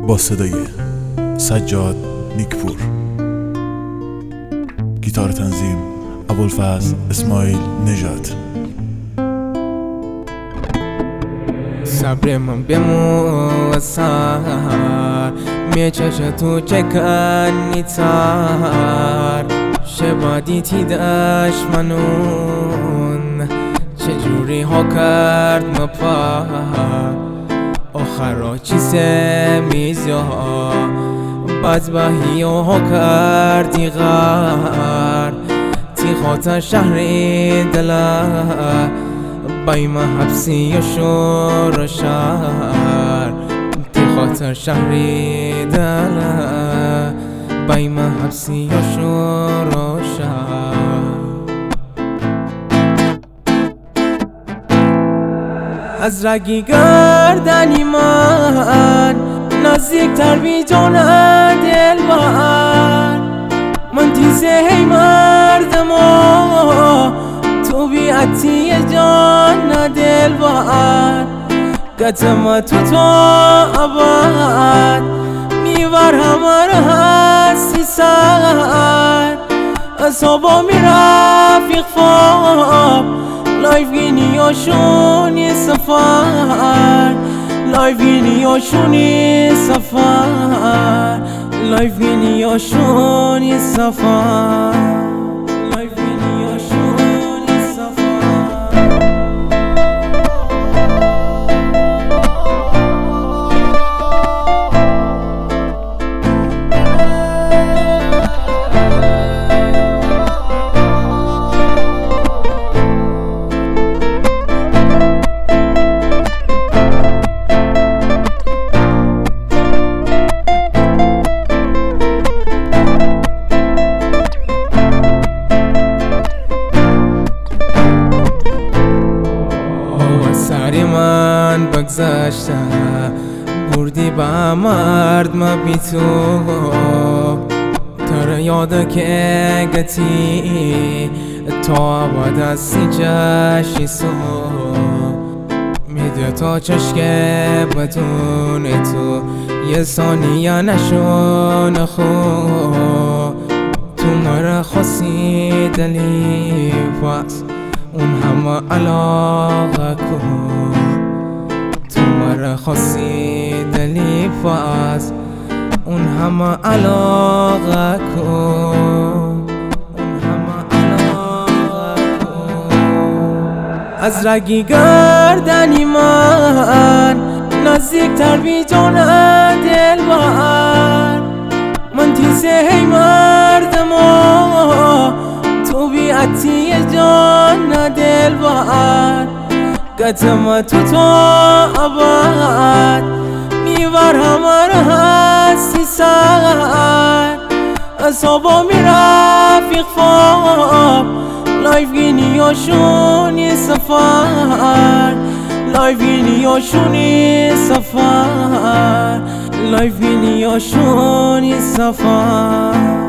با صدای سجاد نیکپور، گیتار تنظیم ابوالفضل اسماعیل نژاد. صبر من بمون سر میچشه تو چکنی تر شبادی تی دشمنون چجوری ها کرد مپر آخرا چیزه میزیا بدبهی ها کردی غر تی خاطر شهری دله بایم حبسی و شور و شهر تی خاطر شهری دله بایم حبسی و شور و شهر. از رگی گردنی من نزدیک تر بی جان دل من تیزه هی مردم تو بیعتی جان دل قدم تو ابد میور همه هستی سر اصابا می رفیق فاب لایف گینی آشونی سفر لایف گینی آشونی سفر لایف گینی آشونی سفر لایف گینی آشونی سفر. سری من بگذشته بردی با مرد ما بی تو تر یاد که گتی تا بعد از سی جشی سو میده تا چشکه بدون تو یه ثانیه نشون خو تو مرا خواستی دلی پس اون همه علاقه کن تو مرا خواستی دلی پس اون همه علاقه کن اون همه علاقه کن. از رگی گردنی من نزدیک تر بی جان دل من تیزه هی مردم تو بیعتی جان دل قدم تو ابد میور همه هستی سر اصابا می رفیق فاب لایف گینی آشونی سفر لایف گینی آشونی سفر لایف گینی آشونی سفر.